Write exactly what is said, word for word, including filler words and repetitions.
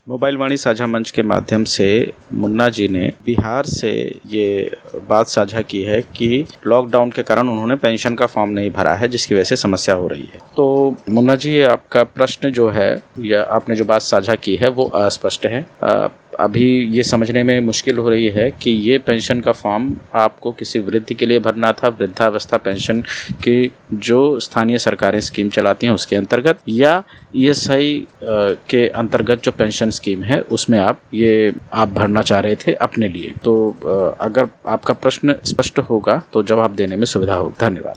Mobile वाणी साझा मंच के माध्यम से मुन्ना जी ने बिहार से ये बात साझा की है कि लॉकडाउन के कारण उन्होंने पेंशन का फॉर्म नहीं भरा है, जिसकी वजह से समस्या हो रही है। तो मुन्ना जी, आपका प्रश्न जो है या आपने जो बात साझा की है वो अस्पष्ट है। अ, अभी ये समझने में मुश्किल हो रही है कि ये पेंशन का फॉर्म आपको किसी वृद्ध के लिए भरना था, वृद्धावस्था पेंशन की जो स्थानीय सरकारें स्कीम चलाती हैं उसके अंतर्गत, या ईएसआई के अंतर्गत जो पेंशन स्कीम है उसमें आप ये आप भरना चाह रहे थे अपने लिए। तो अगर आपका प्रश्न स्पष्ट होगा तो जवाब देने में सुविधा होगी। धन्यवाद।